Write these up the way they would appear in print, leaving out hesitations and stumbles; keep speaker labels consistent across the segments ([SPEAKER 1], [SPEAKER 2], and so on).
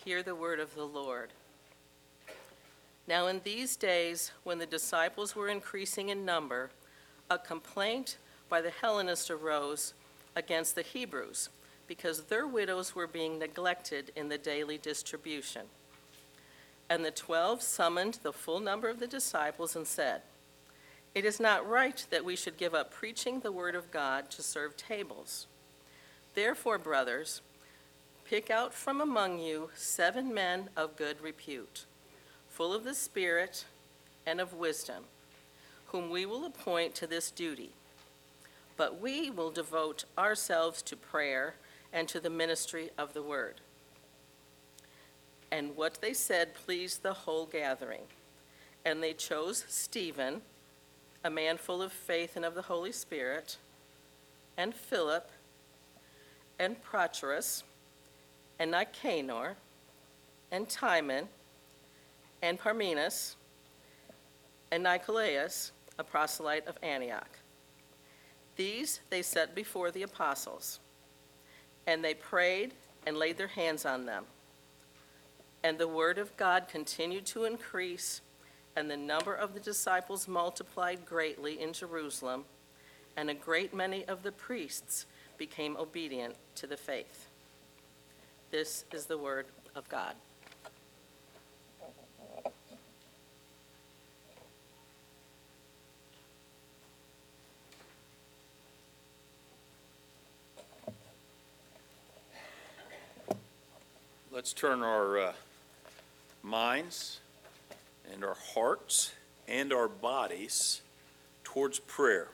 [SPEAKER 1] Hear the word of the Lord. Now in these days, when the disciples were increasing in number, a complaint by the Hellenists arose against the Hebrews, because their widows were being neglected in the daily distribution. And the 12 summoned the full number of the disciples and said, "It is not right that we should give up preaching the word of God to serve tables. Therefore, brothers, pick out from among you 7 men of good repute, full of the Spirit and of wisdom, whom we will appoint to this duty. But we will devote ourselves to prayer and to the ministry of the word." And what they said pleased the whole gathering. And they chose Stephen, a man full of faith and of the Holy Spirit, and Philip, and Prochorus, and Nicanor, and Timon, and Parmenas, and Nicolaus, a proselyte of Antioch. These they set before the apostles, and they prayed and laid their hands on them. And the word of God continued to increase, and the number of the disciples multiplied greatly in Jerusalem, and a great many of the priests became obedient to the faith. This is the word of God.
[SPEAKER 2] Let's turn our minds and our hearts and our bodies towards prayer.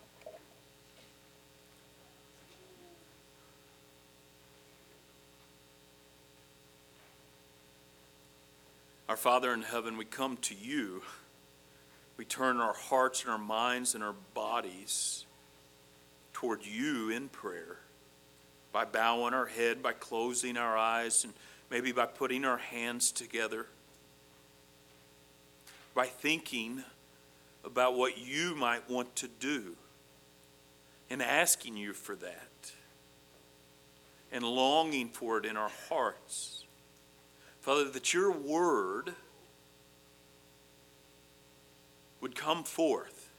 [SPEAKER 2] Our Father in heaven, we come to you. We turn our hearts and our minds and our bodies toward you in prayer by bowing our head, by closing our eyes, and maybe by putting our hands together, by thinking about what you might want to do and asking you for that and longing for it in our hearts. Father, that your word would come forth,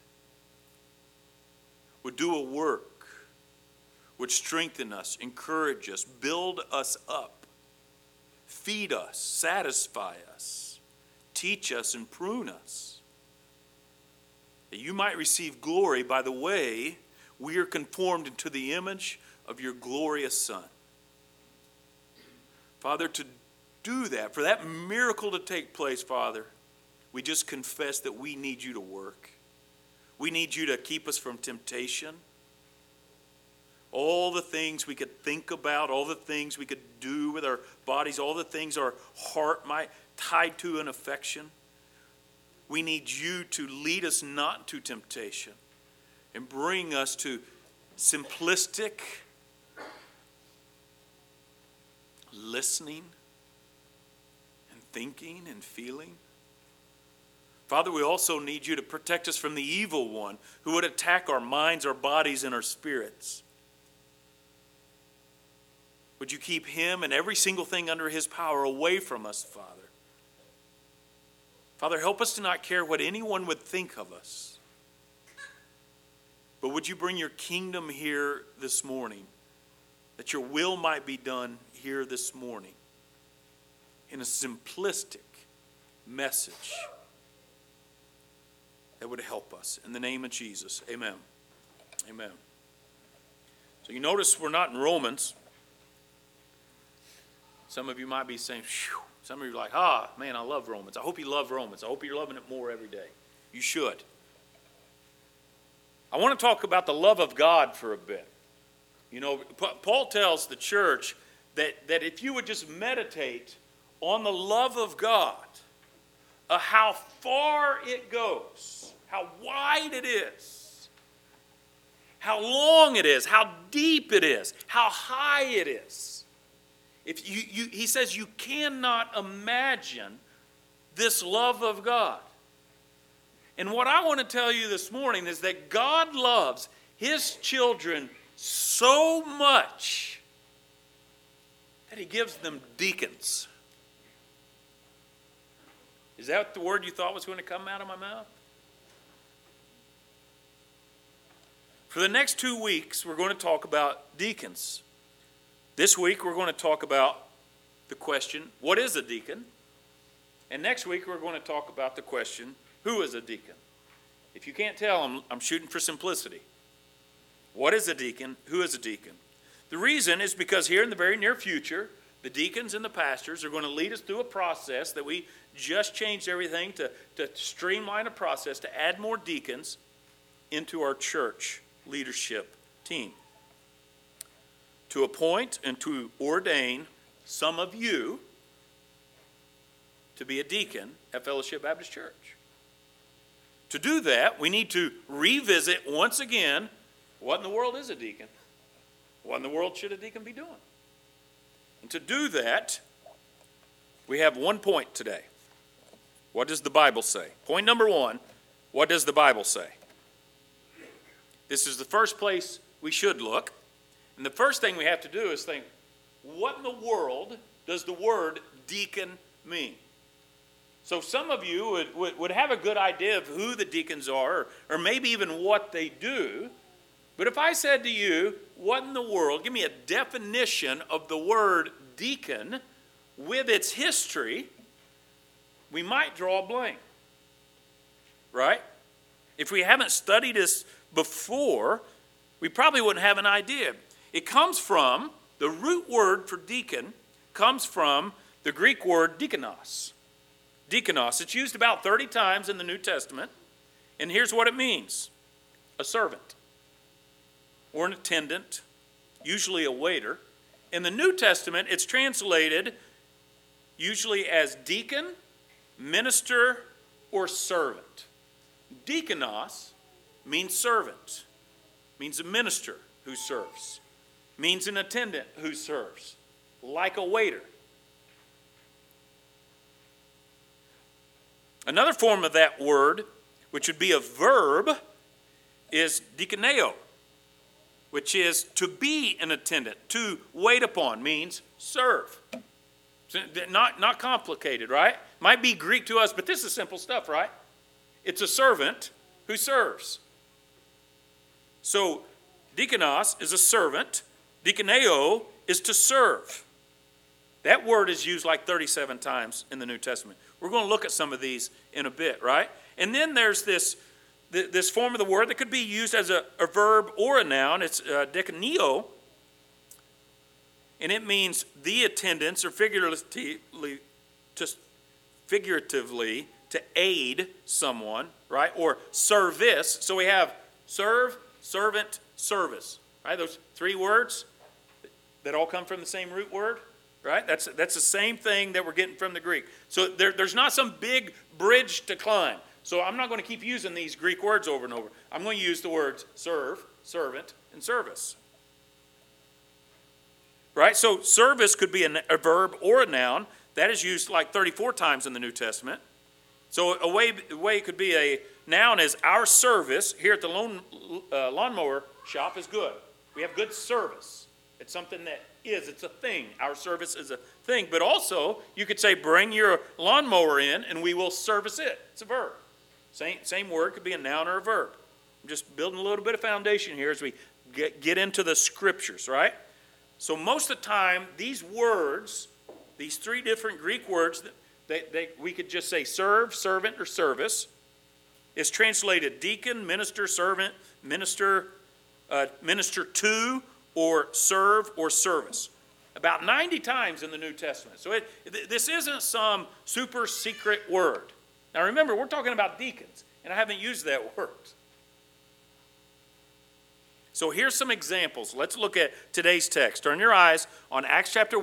[SPEAKER 2] would do a work, would strengthen us, encourage us, build us up, feed us, satisfy us, teach us, and prune us. That you might receive glory by the way we are conformed into the image of your glorious Son. Father, to do that, for that miracle to take place, Father, we just confess that we need you to work. We need you to keep us from temptation. All the things we could think about, all the things we could do with our bodies, all the things our heart might tie to an affection. We need you to lead us not to temptation and bring us to simplistic listening and thinking and feeling. Father, we also need you to protect us from the evil one who would attack our minds, our bodies, and our spirits. Would you keep him and every single thing under his power away from us, Father? Father, help us to not care what anyone would think of us. But would you bring your kingdom here this morning, that your will might be done here this morning in a simplistic message that would help us. In the name of Jesus, amen. Amen. So you notice we're not in Romans. Some of you might be saying, phew. Some of you are like, man, I love Romans. I hope you love Romans. I hope you're loving it more every day. You should. I want to talk about the love of God for a bit. You know, Paul tells the church that if you would just meditate on the love of God, how far it goes, how wide it is, how long it is, how deep it is, how high it is. If he says you cannot imagine this love of God. And what I want to tell you this morning is that God loves his children so much that he gives them deacons. Is that the word you thought was going to come out of my mouth? For the next 2 weeks, we're going to talk about deacons. This week, we're going to talk about the question, what is a deacon? And next week, we're going to talk about the question, who is a deacon? If you can't tell, I'm shooting for simplicity. What is a deacon? Who is a deacon? The reason is because here in the very near future, the deacons and the pastors are going to lead us through a process that we just changed everything to streamline a process to add more deacons into our church leadership team. To appoint and to ordain some of you to be a deacon at Fellowship Baptist Church. To do that, we need to revisit once again, what in the world is a deacon? What in the world should a deacon be doing? And to do that, we have 1 point today. What does the Bible say? Point number 1, what does the Bible say? This is the first place we should look. And the first thing we have to do is think, what in the world does the word deacon mean? So some of you would have a good idea of who the deacons are, or maybe even what they do. But if I said to you, what in the world, give me a definition of the word deacon with its history, we might draw a blank. Right? If we haven't studied this before, we probably wouldn't have an idea. It comes from, the root word for deacon comes from the Greek word diakonos. Diakonos. It's used about 30 times in the New Testament. And here's what it means. A servant or an attendant, usually a waiter. In the New Testament, it's translated usually as deacon, minister, or servant. Diakonos means servant, means a minister who serves, means an attendant who serves, like a waiter. Another form of that word, which would be a verb, is diakoneo, which is to be an attendant, to wait upon, means serve. Not complicated, right? Might be Greek to us, but this is simple stuff, right? It's a servant who serves. So, diakonos is a servant. Diakoneo is to serve. That word is used like 37 times in the New Testament. We're going to look at some of these in a bit, right? And then there's this form of the word that could be used as a verb or a noun. It's diakoneo. And it means the attendance, or figuratively to aid someone, right? Or service. So we have serve, servant, service, right? Those 3 words that all come from the same root word, right? That's the same thing that we're getting from the Greek. So there's not some big bridge to climb. So I'm not going to keep using these Greek words over and over. I'm going to use the words serve, servant, and service. Right? So service could be a verb or a noun. That is used like 34 times in the New Testament. So a way it could be a noun is our service here at the lawnmower shop is good. We have good service. It's something that it's a thing. Our service is a thing. But also, you could say, bring your lawnmower in and we will service it. It's a verb. Same word could be a noun or a verb. I'm just building a little bit of foundation here as we get into the scriptures, right? So most of the time, these words, these 3 different Greek words, we could just say serve, servant, or service, is translated deacon, minister, servant, minister to, or serve, or service. About 90 times in the New Testament. So this isn't some super secret word. Now remember, we're talking about deacons, and I haven't used that word. So here's some examples. Let's look at today's text. Turn your eyes on Acts chapter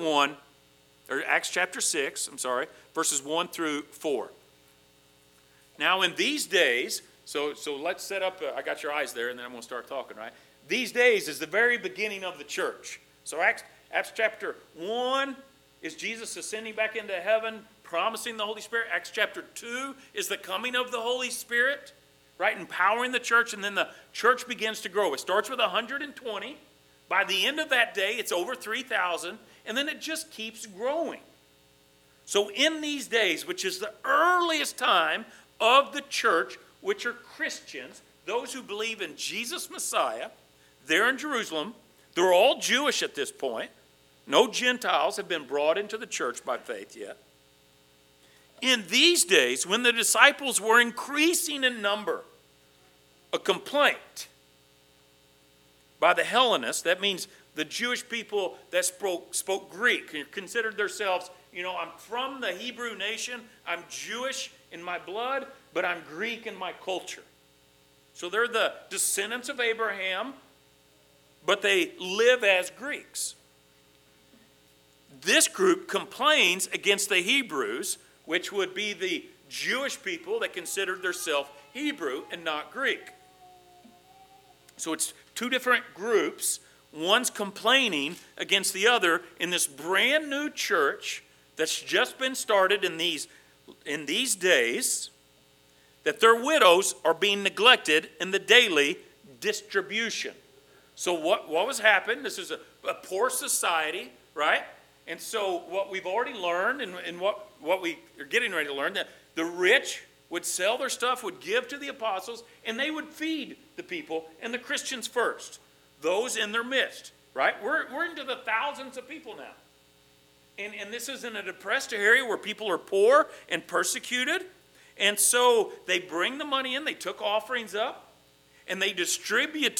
[SPEAKER 2] 6, verses 1 through 4. Now in these days, so let's set up, I got your eyes there, and then I'm going to start talking, right? These days is the very beginning of the church. So Acts chapter 1 is Jesus ascending back into heaven, promising the Holy Spirit. Acts chapter 2 is the coming of the Holy Spirit, right? Empowering the church, and then the church begins to grow. It starts with 120. By the end of that day, it's over 3,000, and then it just keeps growing. So in these days, which is the earliest time of the church, which are Christians, those who believe in Jesus Messiah, they're in Jerusalem. They're all Jewish at this point. No Gentiles have been brought into the church by faith yet. In these days, when the disciples were increasing in number, a complaint by the Hellenists, that means the Jewish people that spoke Greek, considered themselves, I'm from the Hebrew nation, I'm Jewish in my blood, but I'm Greek in my culture. So they're the descendants of Abraham, but they live as Greeks. This group complains against the Hebrews, which would be the Jewish people that considered themselves Hebrew and not Greek. So it's two different groups. One's complaining against the other in this brand new church that's just been started in these days, that their widows are being neglected in the daily distribution. So what was happening? This is a poor society, right? And so what we've already learned and what we are getting ready to learn, that the rich would sell their stuff, would give to the apostles, and they would feed the people, and the Christians first, those in their midst, right? We're into the thousands of people now. And this is in a depressed area where people are poor and persecuted. And so they bring the money in, they took offerings up, and they distribute,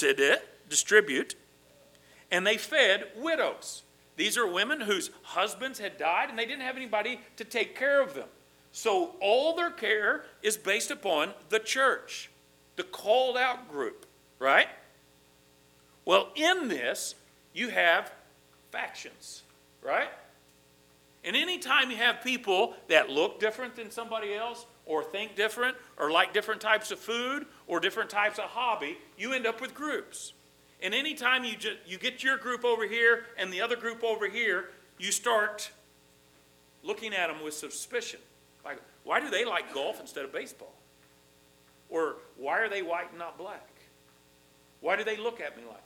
[SPEAKER 2] and they fed widows. These are women whose husbands had died, and they didn't have anybody to take care of them. So all their care is based upon the church, the called out group, right? Well, in this, you have factions, right? And anytime you have people that look different than somebody else, or think different, or like different types of food, or different types of hobby, you end up with groups. And anytime you get your group over here and the other group over here, you start looking at them with suspicion. Like, why do they like golf instead of baseball? Or why are they white and not black? Why do they look at me like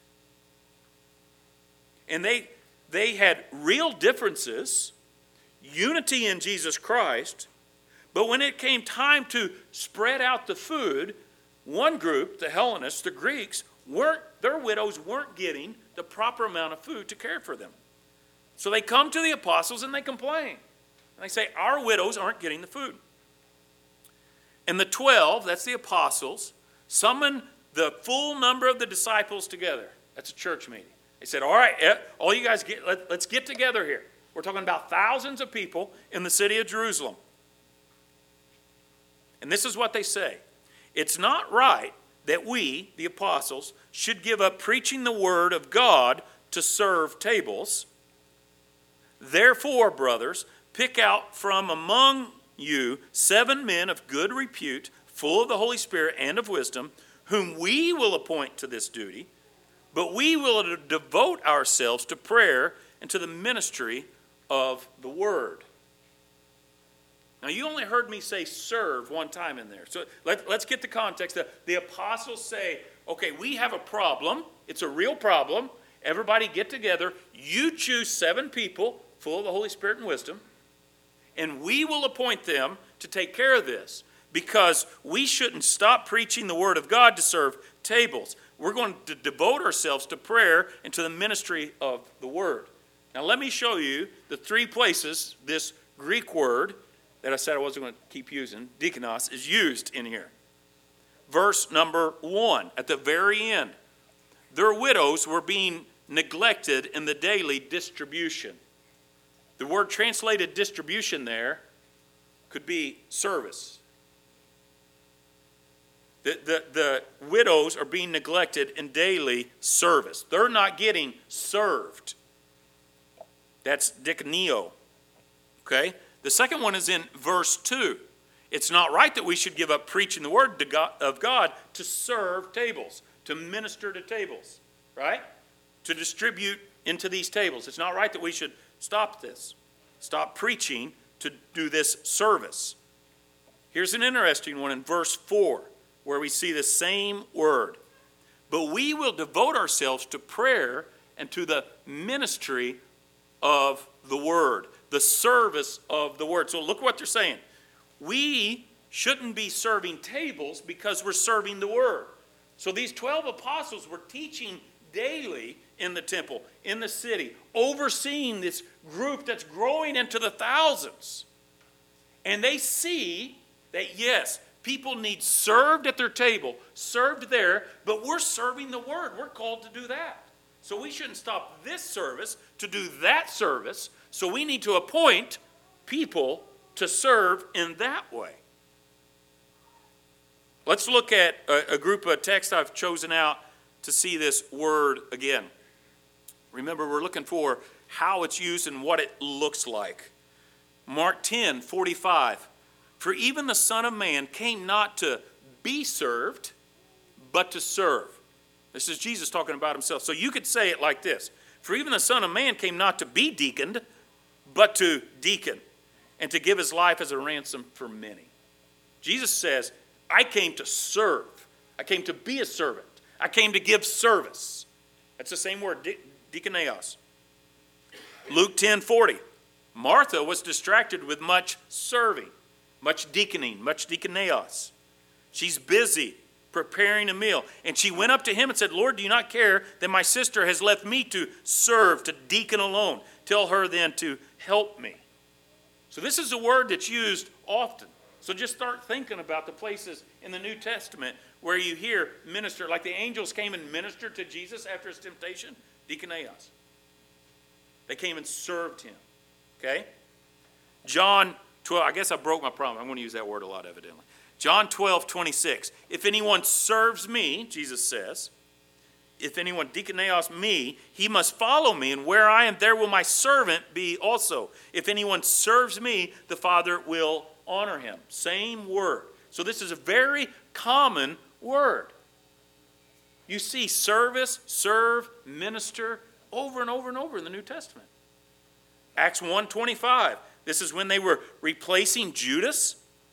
[SPEAKER 2] that? And they had real differences, unity in Jesus Christ, but when it came time to spread out the food, one group, the Hellenists, the Greeks, their widows weren't getting the proper amount of food to care for them. So they come to the apostles and they complain. And they say, our widows aren't getting the food. And the 12, that's the apostles, summon the full number of the disciples together. That's a church meeting. They said, all right, all you guys, let's get together here. We're talking about thousands of people in the city of Jerusalem. And this is what they say. It's not right that we, the apostles, should give up preaching the word of God to serve tables. Therefore, brothers, pick out from among you 7 men of good repute, full of the Holy Spirit and of wisdom, whom we will appoint to this duty, but we will devote ourselves to prayer and to the ministry of the word. Now, you only heard me say serve one time in there. So let's get the context. The apostles say, okay, we have a problem. It's a real problem. Everybody get together. You choose 7 people full of the Holy Spirit and wisdom, and we will appoint them to take care of this, because we shouldn't stop preaching the word of God to serve tables. We're going to devote ourselves to prayer and to the ministry of the word. Now, let me show you the 3 places this Greek word that I said I wasn't going to keep using, diakonos, is used in here. Verse number 1, at the very end. Their widows were being neglected in the daily distribution. The word translated distribution there could be service. The widows are being neglected in daily service. They're not getting served. That's diakonio. Okay? The second one is in verse 2. It's not right that we should give up preaching the word of God to serve tables, to minister to tables, right? To distribute into these tables. It's not right that we should stop this. Stop preaching to do this service. Here's an interesting one in verse 4, where we see the same word. But we will devote ourselves to prayer and to the ministry of the word, the service of the word. So look what they're saying. We shouldn't be serving tables because we're serving the word. So these 12 apostles were teaching daily in the temple, in the city, overseeing this group that's growing into the thousands. And they see that, yes, people need served at their table, served there, but we're serving the word. We're called to do that. So we shouldn't stop this service to do that service. So we need to appoint people to serve in that way. Let's look at a group of texts I've chosen out to see this word again. Remember, we're looking for how it's used and what it looks like. Mark 10:45. For even the Son of Man came not to be served, but to serve. This is Jesus talking about himself. So you could say it like this. For even the Son of Man came not to be deaconed, but to deacon, and to give his life as a ransom for many. Jesus says, I came to serve. I came to be a servant. I came to give service. That's the same word, diakoneos. Luke 10:40. Martha was distracted with much serving, much deaconing, much diakoneos. She's busy preparing a meal. And she went up to him and said, Lord, do you not care that my sister has left me to serve, to deacon alone? Tell her then to help me. So this is a word that's used often. So just start thinking about the places in the New Testament where you hear minister, like the angels came and ministered to Jesus after his temptation, diakoneos. They came and served him. Okay? John 12, I guess I broke my promise. I'm going to use that word a lot, evidently. John 12:26. If anyone serves me, Jesus says, if anyone diakoneos me, he must follow me, and where I am, there will my servant be also. If anyone serves me, the Father will honor him. Same word. So this is a very common word. You see service, serve, minister over and over and over in the New Testament. Acts 1:25. This is when they were replacing Judas.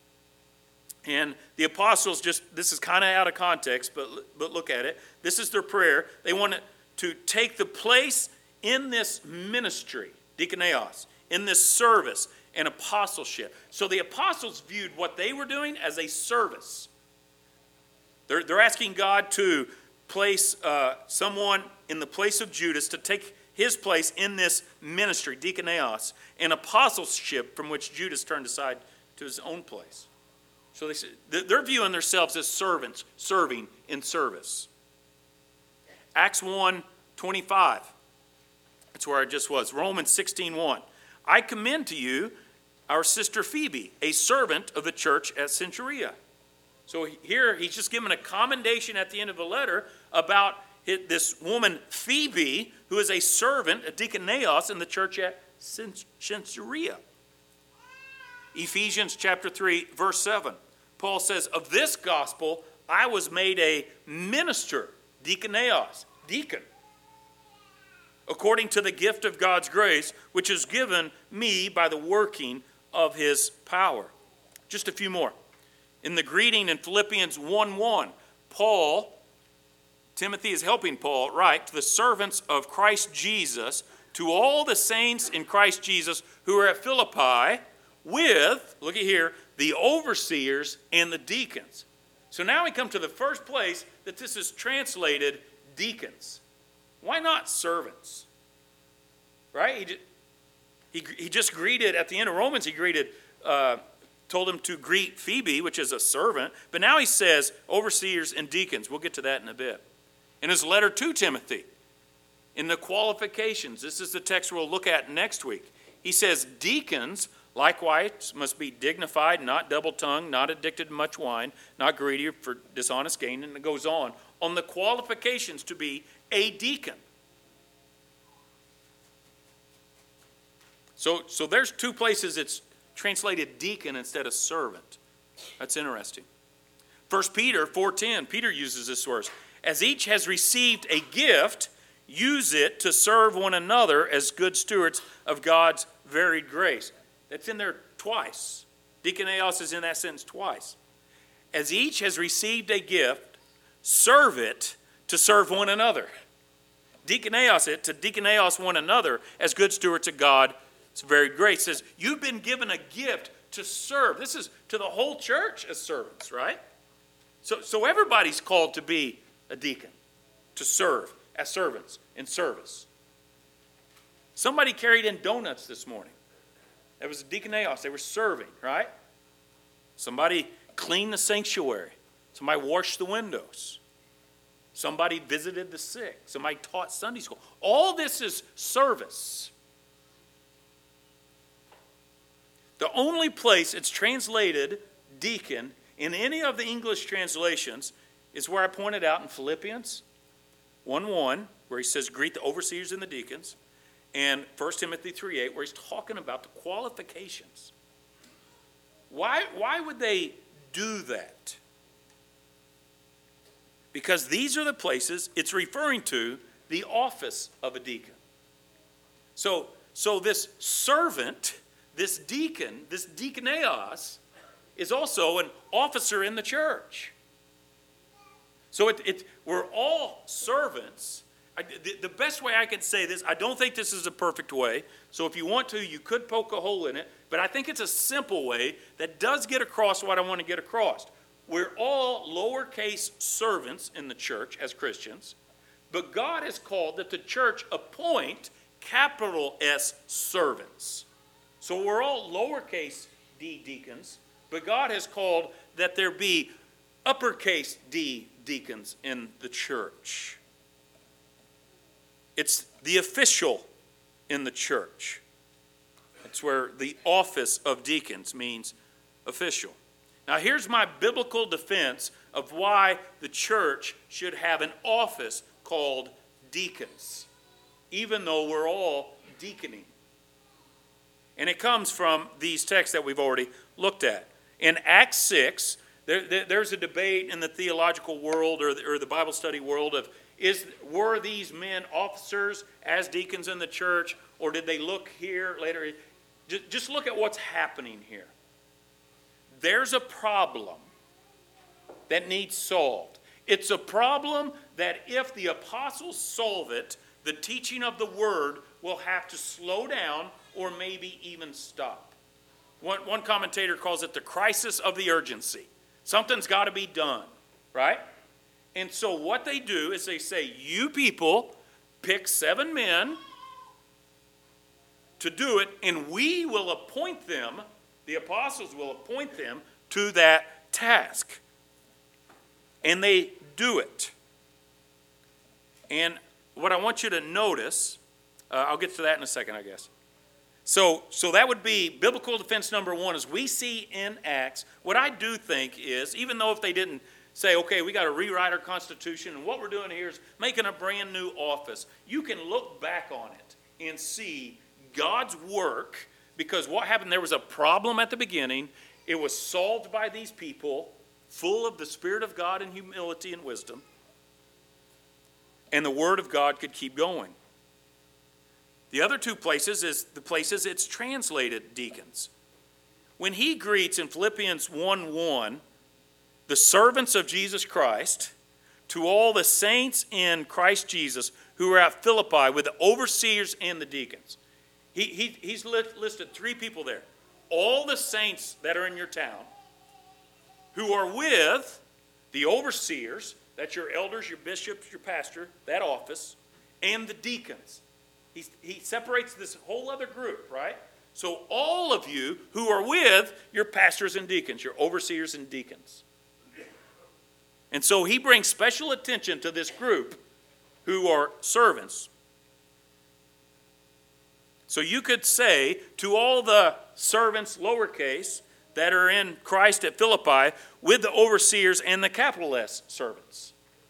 [SPEAKER 2] And the apostles this is kind of out of context, but look at it. This is their prayer. They wanted to take the place in this ministry, diakoneos, in this service and apostleship. So the apostles viewed what they were doing as a service. They're asking God to place someone in the place of Judas to take his place in this ministry, diakoneos, and apostleship from which Judas turned aside to his own place. So they're viewing themselves as servants, serving in service. Acts 1:25. That's where I just was. Romans 16:1. I commend to you our sister Phoebe, a servant of the church at Cenchrea. So here he's just giving a commendation at the end of the letter about this woman Phoebe, who is a servant, a diakoneos in the church at Cenchrea. Ephesians chapter 3, verse 7. Paul says, of this gospel I was made a minister, diakoneos, deacon, according to the gift of God's grace, which is given me by the working of his power. Just a few more. In the greeting in Philippians 1:1, Timothy is helping Paul write to the servants of Christ Jesus, to all the saints in Christ Jesus who are at Philippi, with, look at here, the overseers and the deacons. So now we come to the first place that this is translated deacons. Why not servants? Right? He just greeted, at the end of Romans, he told him to greet Phoebe, which is a servant. But now he says overseers and deacons. We'll get to that in a bit. In his letter to Timothy, in the qualifications, this is the text we'll look at next week. He says deacons likewise must be dignified, not double-tongued, not addicted to much wine, not greedy for dishonest gain, and it goes on the qualifications to be a deacon. So there's two places it's translated deacon instead of servant. That's interesting. 1 Peter 4:10, Peter uses this verse. As each has received a gift, use it to serve one another as good stewards of God's varied grace. That's in there twice. Diakoneos is in that sentence twice. As each has received a gift, serve it to serve one another. Diakoneos it to diakoneos one another as good stewards of God's It's very great. It says, you've been given a gift to serve. This is to the whole church as servants, right? So everybody's called to be a deacon, to serve as servants in service. Somebody carried in donuts this morning. That was a deaconeos. They were serving, right? Somebody cleaned the sanctuary. Somebody washed the windows. Somebody visited the sick. Somebody taught Sunday school. All this is service. The only place it's translated deacon in any of the English translations is where I pointed out in Philippians 1:1, where he says, greet the overseers and the deacons, and 1 Timothy 3:8, where he's talking about the qualifications. Why would they do that? Because these are the places it's referring to the office of a deacon. So this servant, this deacon, this deaconeos, is also an officer in the church. So we're all servants. The best way I can say this, I don't think this is a perfect way, so if you want to, you could poke a hole in it, but I think it's a simple way that does get across what I want to get across. We're all lowercase servants in the church as Christians, but God has called that the church appoint capital S servants. So we're all lowercase d deacons, but God has called that there be uppercase D deacons in the church. It's the official in the church. That's where the office of deacons means official. Now here's my biblical defense of why the church should have an office called deacons, even though we're all deaconing. And it comes from these texts that we've already looked at. In Acts 6, there's a debate in the theological world or the Bible study world of were these men officers as deacons in the church, or did they look here later? Just look at what's happening here. There's a problem that needs solved. It's a problem that if the apostles solve it, the teaching of the word will have to slow down or maybe even stop. One commentator calls it the crisis of the urgency. Something's got to be done, right? And so what they do is they say, you people pick 7 men to do it, and we will appoint them, the apostles will appoint them to that task. And they do it. And what I want you to notice, I'll get to that in a second, I guess. So that would be biblical defense number 1, as we see in Acts. What I do think is, even though if they didn't say, okay, we got to rewrite our Constitution, and what we're doing here is making a brand new office, you can look back on it and see God's work, because what happened, there was a problem at the beginning. It was solved by these people, full of the Spirit of God and humility and wisdom, and the Word of God could keep going. The other 2 places is the places it's translated deacons. When he greets in Philippians 1:1, the servants of Jesus Christ, to all the saints in Christ Jesus who are at Philippi with the overseers and the deacons. He's listed 3 people there. All the saints that are in your town who are with the overseers, that's your elders, your bishops, your pastor, that office, and the deacons. He separates this whole other group, right? So all of you who are with your pastors and deacons, your overseers and deacons. And so he brings special attention to this group who are servants. So you could say to all the servants, lowercase, that are in Christ at Philippi, with the overseers and the capital S servants.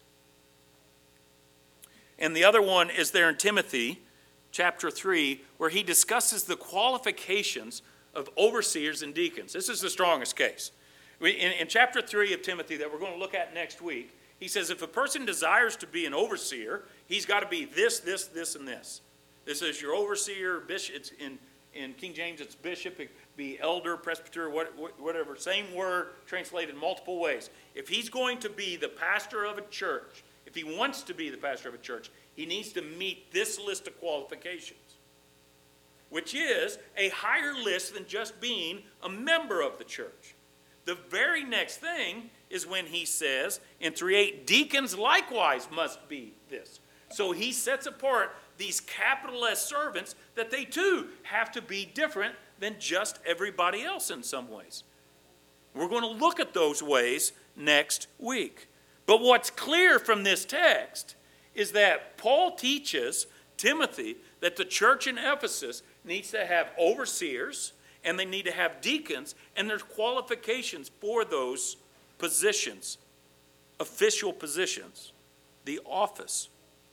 [SPEAKER 2] And the other one is there in Timothy, chapter 3, where he discusses the qualifications of overseers and deacons. This is the strongest case. In chapter 3 of Timothy that we're going to look at next week, he says if a person desires to be an overseer, he's got to be this, this, this, and this. This is your overseer, bishop. It's in King James, it's bishop. It could be elder, presbyter, whatever. Same word translated multiple ways. If he's going to be the pastor of a church, if he wants to be the pastor of a church, he needs to meet this list of qualifications. which is a higher list than just being a member of the church. The very next thing is when he says in 3:8, deacons likewise must be this. So he sets apart these capital S servants that they too have to be different than just everybody else in some ways. We're going to look at those ways next week. But what's clear from this text is that Paul teaches Timothy that the church in Ephesus needs to have overseers and they need to have deacons, and there's qualifications for those positions, official positions, the office.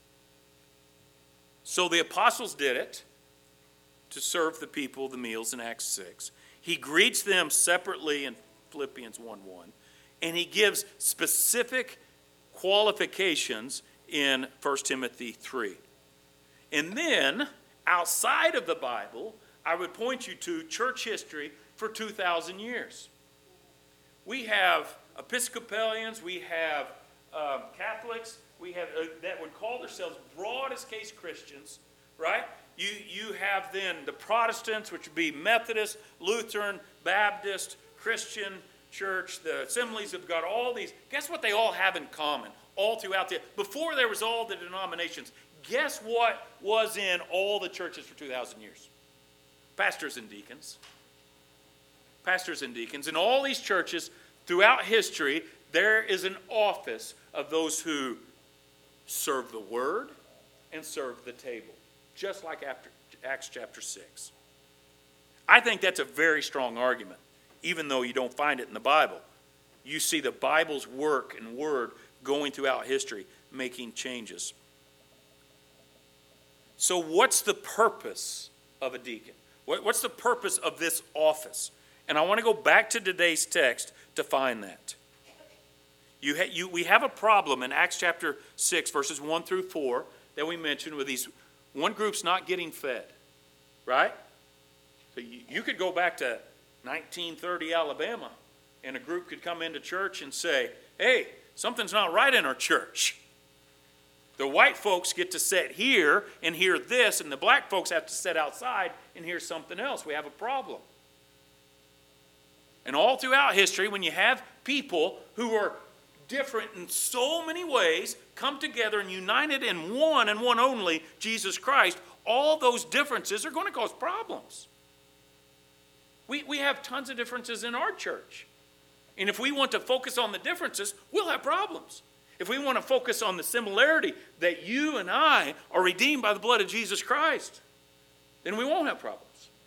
[SPEAKER 2] So the apostles did it to serve the people the meals in Acts 6. He greets them separately in Philippians 1:1, and he gives specific qualifications in 1 Timothy 3. And then, outside of the Bible, I would point you to church history for 2,000 years. We have Episcopalians, we have Catholics, we have that would call themselves broadest case Christians, right? You have then the Protestants, which would be Methodist, Lutheran, Baptist, Christian Church, the Assemblies of God, all these. Guess what they all have in common? All throughout before there was all the denominations, guess what was in all the churches for 2,000 years? Pastors and deacons. Pastors and deacons. In all these churches throughout history, there is an office of those who serve the word and serve the table, just like after Acts chapter 6. I think that's a very strong argument, even though you don't find it in the Bible. You see the Bible's work and word going throughout history, making changes. So what's the purpose of a deacon? What's the purpose of this office? And I want to go back to today's text to find that. We have a problem in Acts chapter 6, verses 1 through 4, that we mentioned with these, one group's not getting fed, right? So you could go back to 1930 Alabama, and a group could come into church and say, hey, something's not right in our church. The white folks get to sit here and hear this, and the black folks have to sit outside and hear something else. We have a problem. And all throughout history, when you have people who are different in so many ways come together and united in one and one only, Jesus Christ, all those differences are going to cause problems. We have tons of differences in our church. And if we want to focus on the differences, we'll have problems. If we want to focus on the similarity that you and I are redeemed by the blood of Jesus Christ, then we won't have problems.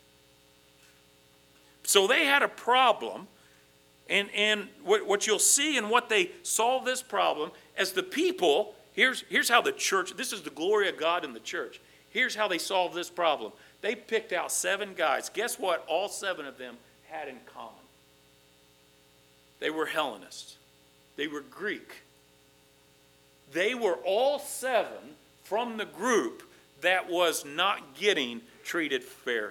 [SPEAKER 2] So they had a problem, and what you'll see in what they solved this problem, as the people, here's how the church, this is the glory of God in the church. Here's how they solved this problem. They picked out 7 guys. Guess what all 7 of them had in common? They were Hellenists. They were Greek. They were all 7 from the group that was not getting treated fairly.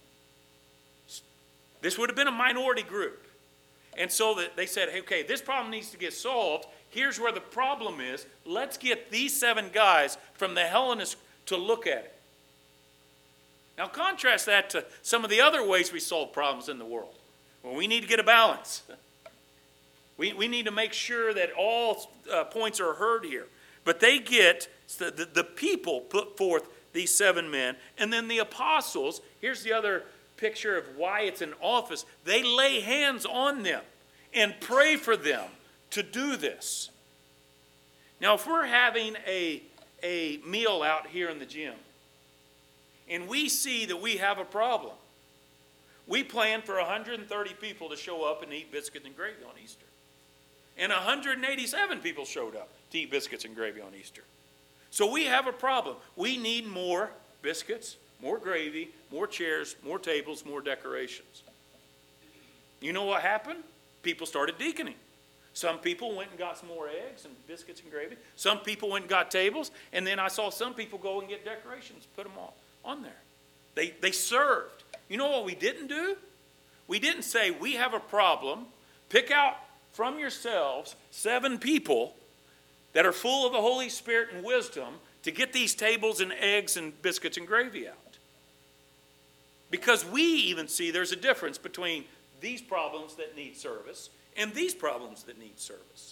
[SPEAKER 2] This would have been a minority group. And so that they said, hey, okay, this problem needs to get solved. Here's where the problem is. Let's get these 7 guys from the Hellenists to look at it. Now contrast that to some of the other ways we solve problems in the world. Well, we need to get a balance. We need to make sure that all points are heard here. But they get, the people put forth these 7 men. And then the apostles, here's the other picture of why it's an office. They lay hands on them and pray for them to do this. Now, if we're having a meal out here in the gym, and we see that we have a problem, we plan for 130 people to show up and eat biscuits and gravy on Easter. And 187 people showed up to eat biscuits and gravy on Easter. So we have a problem. We need more biscuits, more gravy, more chairs, more tables, more decorations. You know what happened? People started deaconing. Some people went and got some more eggs and biscuits and gravy. Some people went and got tables. And then I saw some people go and get decorations, put them all on there. They served. You know what we didn't do? We didn't say, we have a problem. Pick out from yourselves 7 people that are full of the Holy Spirit and wisdom to get these tables and eggs and biscuits and gravy out. Because we even see there's a difference between these problems that need service and these problems that need service.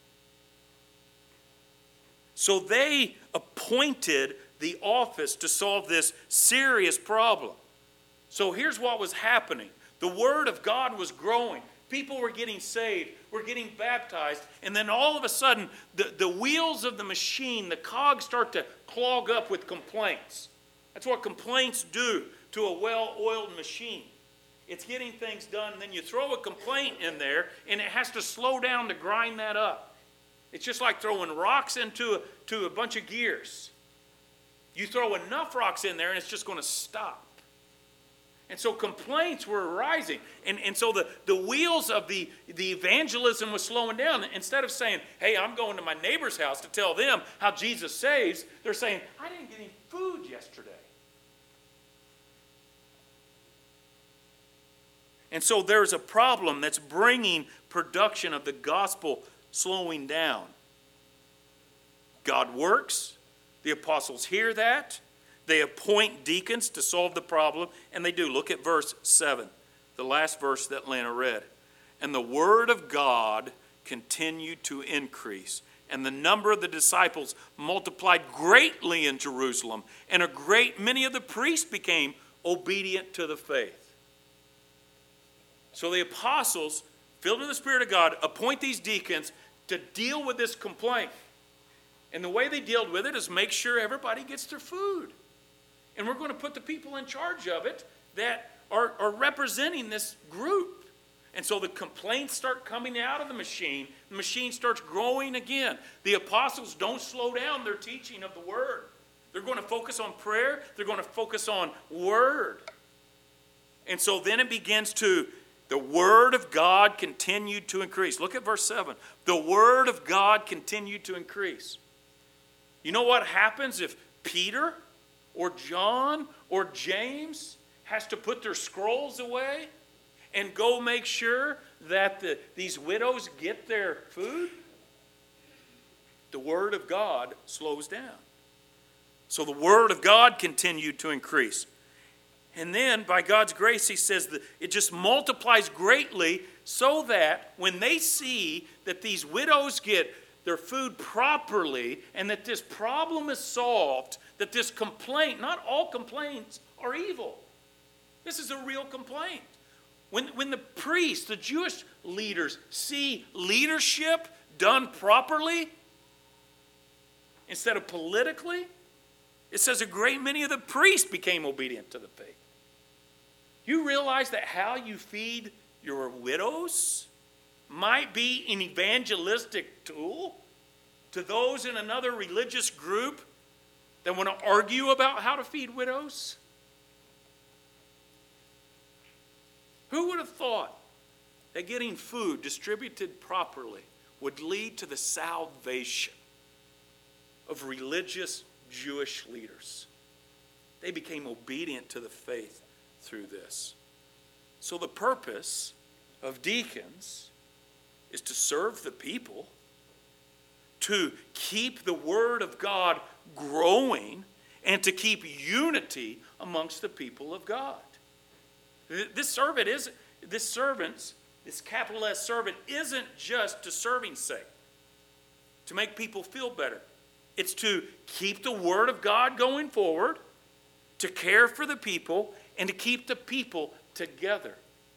[SPEAKER 2] So they appointed the office to solve this serious problem. So here's what was happening. The Word of God was growing. People were getting saved, were getting baptized, and then all of a sudden, the wheels of the machine, the cogs start to clog up with complaints. That's what complaints do to a well-oiled machine. It's getting things done, and then you throw a complaint in there, and it has to slow down to grind that up. It's just like throwing rocks into a bunch of gears. You throw enough rocks in there, and it's just going to stop. And so complaints were arising. And so the wheels of the evangelism was slowing down. Instead of saying, hey, I'm going to my neighbor's house to tell them how Jesus saves, they're saying, I didn't get any food yesterday. And so there's a problem that's bringing production of the gospel slowing down. God works. The apostles hear that. They appoint deacons to solve the problem, and they do. Look at verse 7, the last verse that Lana read. And the word of God continued to increase, and the number of the disciples multiplied greatly in Jerusalem, and a great many of the priests became obedient to the faith. So the apostles, filled with the Spirit of God, appoint these deacons to deal with this complaint. And the way they dealt with it is make sure everybody gets their food. And we're going to put the people in charge of it that are representing this group. And so the complaints start coming out of the machine. The machine starts growing again. The apostles don't slow down their teaching of the word. They're going to focus on prayer. They're going to focus on word. And so then it begins to, the word of God continued to increase. Look at verse 7. The word of God continued to increase. You know what happens if Peter or John or James has to put their scrolls away and go make sure that these widows get their food? The word of God slows down. So the word of God continued to increase. And then, by God's grace, he says that it just multiplies greatly so that when they see that these widows get their food properly and that this problem is solved, that this complaint, not all complaints are evil. This is a real complaint. When the priests, the Jewish leaders, see leadership done properly instead of politically, it says a great many of the priests became obedient to the faith. You realize that how you feed your widows might be an evangelistic tool to those in another religious group that want to argue about how to feed widows? Who would have thought that getting food distributed properly would lead to the salvation of religious Jewish leaders? They became obedient to the faith through this. So the purpose of deacons is to serve the people, to keep the word of God growing, and to keep unity amongst the people of God. This capital S servant isn't just to serving's sake, to make people feel better. It's to keep the word of God going forward, to care for the people, and to keep the people together.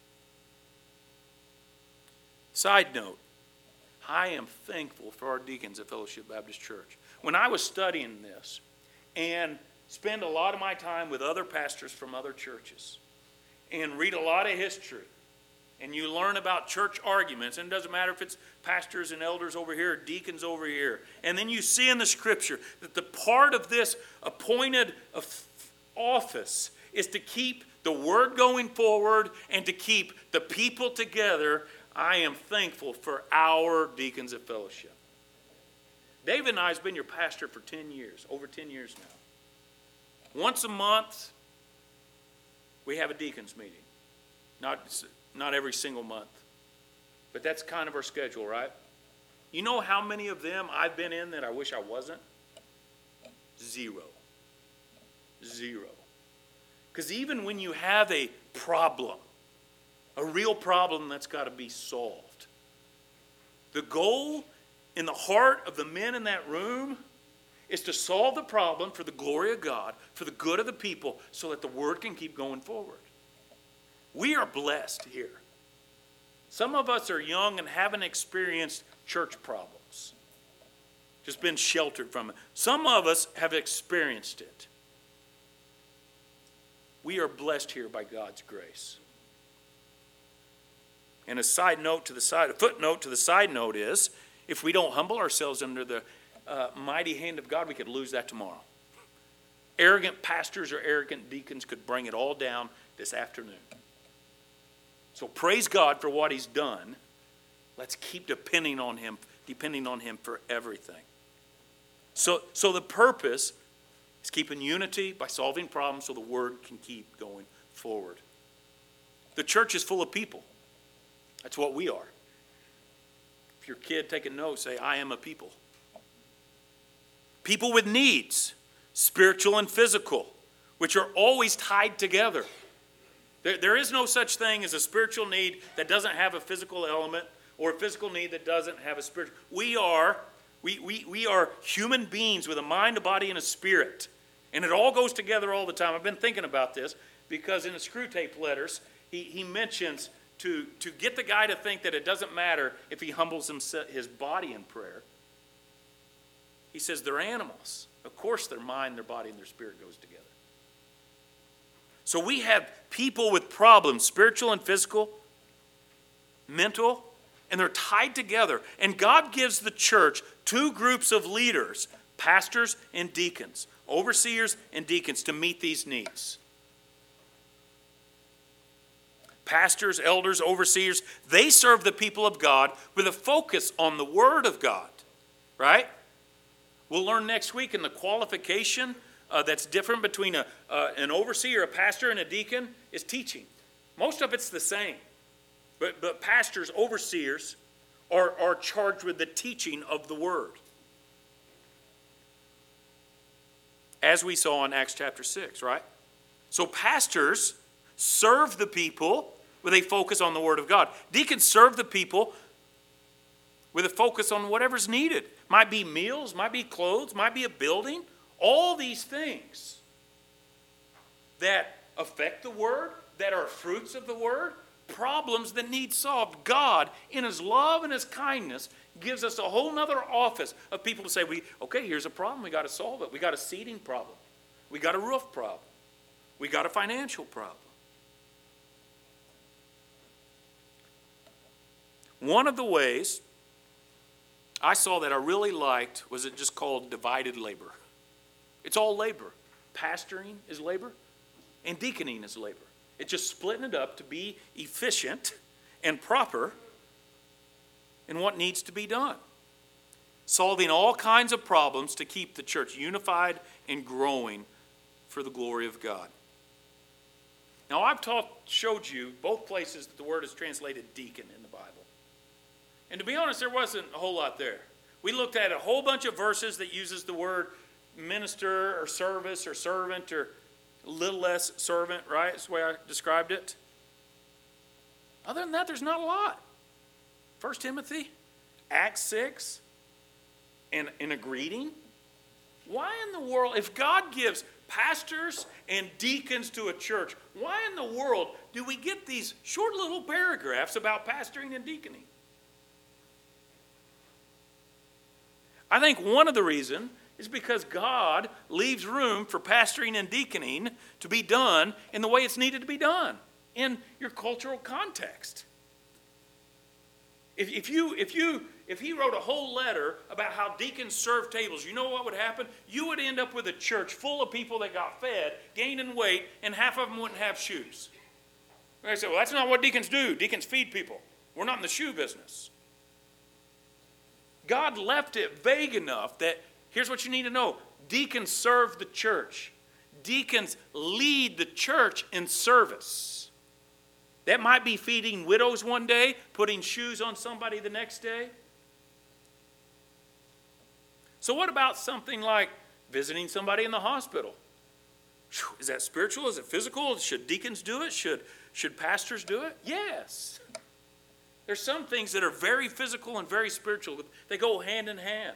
[SPEAKER 2] Side note, I am thankful for our deacons at Fellowship Baptist Church. When I was studying this and spend a lot of my time with other pastors from other churches and read a lot of history, and you learn about church arguments, and it doesn't matter if it's pastors and elders over here or deacons over here, and then you see in the scripture that the part of this appointed office is to keep the word going forward and to keep the people together. I am thankful for our deacons at Fellowship. David and I have been your pastor for 10 years, over 10 years now. Once a month, we have a deacons meeting. Not every single month, but that's kind of our schedule, right? You know how many of them I've been in that I wish I wasn't? Zero. Because even when you have a problem, a real problem that's got to be solved, the goal in the heart of the men in that room is to solve the problem for the glory of God, for the good of the people, so that the word can keep going forward. We are blessed here. Some of us are young and haven't experienced church problems, just been sheltered from it. Some of us have experienced it. We are blessed here by God's grace. And a footnote to the side note is, if we don't humble ourselves under the mighty hand of God, we could lose that tomorrow. Arrogant pastors or arrogant deacons could bring it all down this afternoon. So praise God for what he's done. Let's keep depending on him for everything. So the purpose is keeping unity by solving problems so the word can keep going forward. The church is full of people. That's what we are. If your kid taking notes, say, I am a people. People with needs, spiritual and physical, which are always tied together. There is no such thing as a spiritual need that doesn't have a physical element, or a physical need that doesn't have a spiritual. We are human beings with a mind, a body, and a spirit. And it all goes together all the time. I've been thinking about this because in the Screwtape Letters, he mentions to get the guy to think that it doesn't matter if he humbles his body in prayer. He says they're animals. Of course their mind, their body, and their spirit goes together. So we have people with problems, spiritual and physical, mental, and they're tied together. And God gives the church two groups of leaders, pastors and deacons, overseers and deacons, to meet these needs. Pastors, elders, overseers, they serve the people of God with a focus on the Word of God, right? We'll learn next week in the qualification that's different between an overseer, a pastor, and a deacon is teaching. Most of it's the same. But pastors, overseers, are charged with the teaching of the Word. As we saw in Acts chapter 6, right? So pastors serve the people with a focus on the Word of God. Deacons serve the people with a focus on whatever's needed. Might be meals, might be clothes, might be a building. All these things that affect the Word, that are fruits of the Word, problems that need solved. God, in His love and His kindness, gives us a whole nother office of people to say, okay, here's a problem, we got to solve it. We got a seating problem. We got a roof problem. We got a financial problem. One of the ways I saw that I really liked was it just called divided labor. It's all labor. Pastoring is labor, and deaconing is labor. It's just splitting it up to be efficient and proper in what needs to be done. Solving all kinds of problems to keep the church unified and growing for the glory of God. Now, I've showed you both places that the word is translated deacon in the Bible. And to be honest, there wasn't a whole lot there. We looked at a whole bunch of verses that uses the word minister or service or servant or a little less servant, right? That's the way I described it. Other than that, there's not a lot. 1 Timothy, Acts 6, and a greeting. Why in the world, if God gives pastors and deacons to a church, why in the world do we get these short little paragraphs about pastoring and deaconing? I think one of the reasons is because God leaves room for pastoring and deaconing to be done in the way it's needed to be done, in your cultural context. If he wrote a whole letter about how deacons serve tables, you know what would happen? You would end up with a church full of people that got fed, gaining weight, and half of them wouldn't have shoes. I say, well, that's not what deacons do. Deacons feed people. We're not in the shoe business. God left it vague enough that here's what you need to know. Deacons serve the church. Deacons lead the church in service. That might be feeding widows one day, putting shoes on somebody the next day. So what about something like visiting somebody in the hospital? Is that spiritual? Is it physical? Should deacons do it? Should pastors do it? Yes. There's some things that are very physical and very spiritual. They go hand in hand.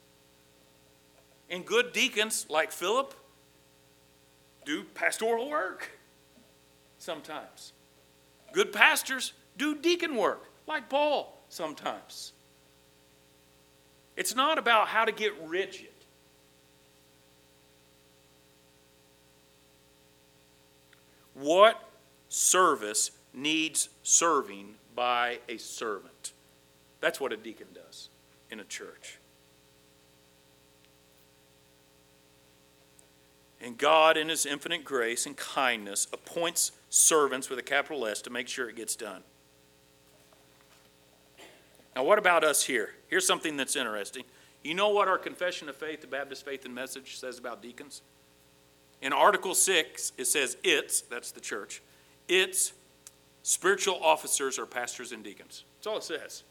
[SPEAKER 2] And good deacons, like Philip, do pastoral work sometimes. Good pastors do deacon work, like Paul sometimes. It's not about how to get rigid. What service needs serving by a servant? That's what a deacon does in a church. And God, in His infinite grace and kindness, appoints servants with a capital S to make sure it gets done. Now, what about us here? Here's something that's interesting. You know what our Confession of Faith, the Baptist Faith and Message, says about deacons? In Article 6, it says that's the church, its spiritual officers are pastors and deacons. That's all it says.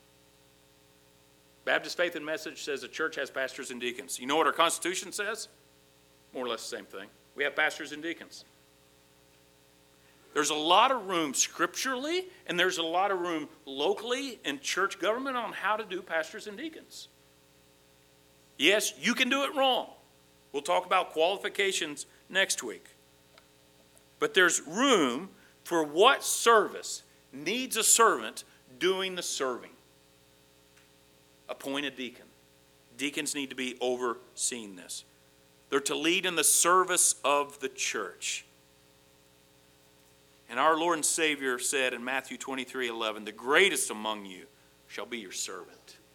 [SPEAKER 2] Baptist Faith and Message says the church has pastors and deacons. You know what our Constitution says? More or less the same thing. We have pastors and deacons. There's a lot of room scripturally, and there's a lot of room locally in church government on how to do pastors and deacons. Yes, you can do it wrong. We'll talk about qualifications next week. But there's room for what service needs a servant doing the serving. Appoint a deacon. Deacons need to be overseeing this. They're to lead in the service of the church. And our Lord and Savior said in Matthew 23:11, the greatest among you shall be your servant.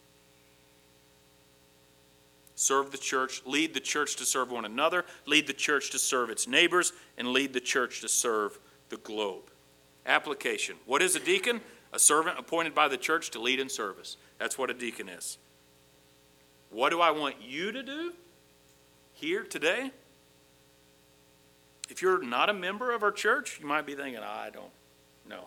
[SPEAKER 2] Serve the church, lead the church to serve one another, lead the church to serve its neighbors, and lead the church to serve the globe. Application. What is a deacon? A servant appointed by the church to lead in service. That's what a deacon is. What do I want you to do here today? If you're not a member of our church, you might be thinking, I don't know.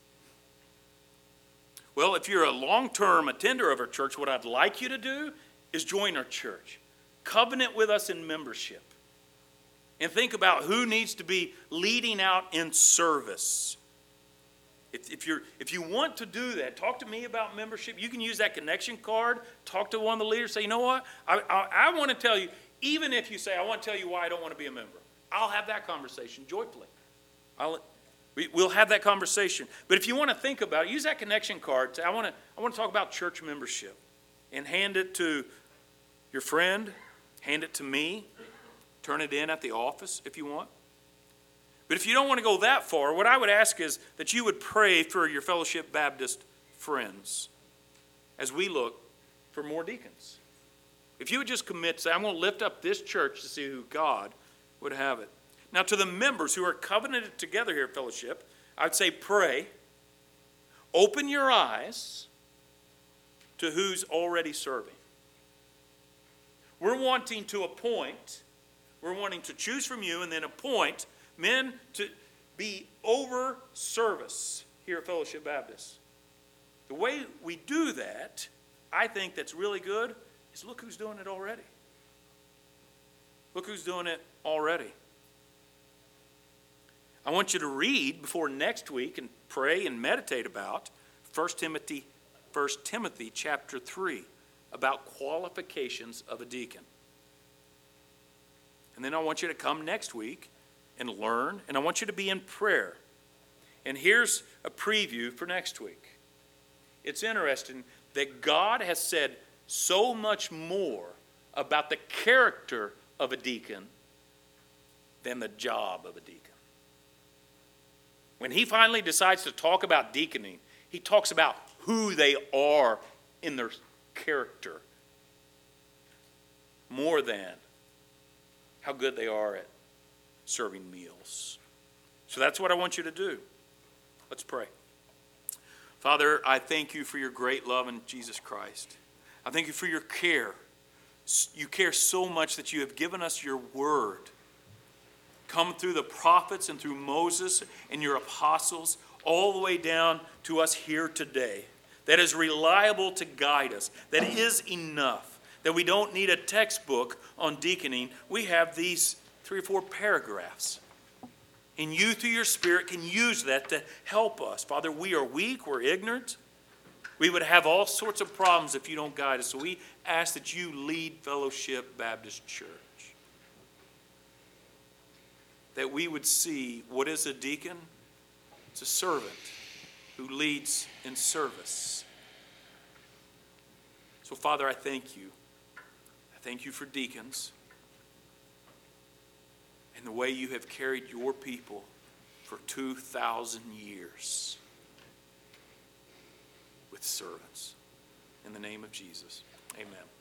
[SPEAKER 2] Well, if you're a long-term attender of our church, what I'd like you to do is join our church. Covenant with us in membership. And think about who needs to be leading out in service. If you want to do that, talk to me about membership. You can use that connection card. Talk to one of the leaders. Say, you know what? I want to tell you, even if you say, I want to tell you why I don't want to be a member. I'll have that conversation joyfully. We'll have that conversation. But if you want to think about it, use that connection card. Say, I want to talk about church membership. And hand it to your friend. Hand it to me. Turn it in at the office if you want. But if you don't want to go that far, what I would ask is that you would pray for your Fellowship Baptist friends as we look for more deacons. If you would just commit, say, I'm going to lift up this church to see who God would have it. Now, to the members who are covenanted together here at Fellowship, I would say pray. Open your eyes to who's already serving. We're wanting to choose from you and then appoint men to be over service here at Fellowship Baptist. The way we do that, I think that's really good, is look who's doing it already. Look who's doing it already. I want you to read before next week and pray and meditate about 1 Timothy chapter 3 about qualifications of a deacon. And then I want you to come next week and learn, and I want you to be in prayer. And here's a preview for next week. It's interesting that God has said so much more about the character of a deacon than the job of a deacon. When he finally decides to talk about deaconing, he talks about who they are in their character more than how good they are at serving meals. So that's what I want you to do. Let's pray. Father, I thank you for your great love in Jesus Christ. I thank you for your care. You care so much that you have given us your word. Come through the prophets and through Moses and your apostles, all the way down to us here today. That is reliable to guide us. That is enough. That we don't need a textbook on deaconing. We have these 3 or 4 paragraphs. And you, through your Spirit, can use that to help us. Father, we are weak, we're ignorant. We would have all sorts of problems if you don't guide us. So we ask that you lead Fellowship Baptist Church. That we would see what is a deacon? It's a servant who leads in service. So, Father, I thank you. I thank you for deacons and the way you have carried your people for 2,000 years with servants. In the name of Jesus, amen.